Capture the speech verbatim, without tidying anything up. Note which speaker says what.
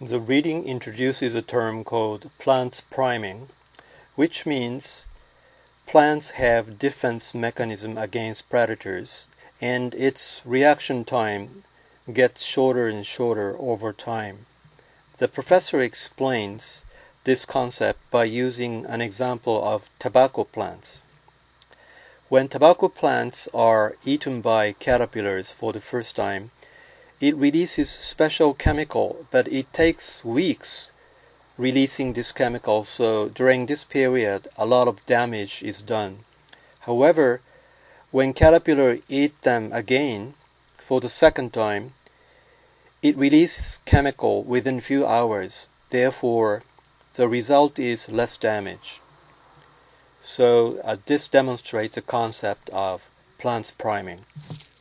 Speaker 1: The reading introduces a term called plants priming, which means plants have defense mechanism against predators, and its reaction time gets shorter and shorter over time. The professor explains this concept by using an example of tobacco plants. When tobacco plants are eaten by caterpillars for the first time, it releases special chemical, but it takes weeks releasing this chemical, so during this period a lot of damage is done. However, when caterpillar eat them again for the second time, it releases chemical within few hours. Therefore, the result is less damage. So uh, this demonstrates the concept of plants priming.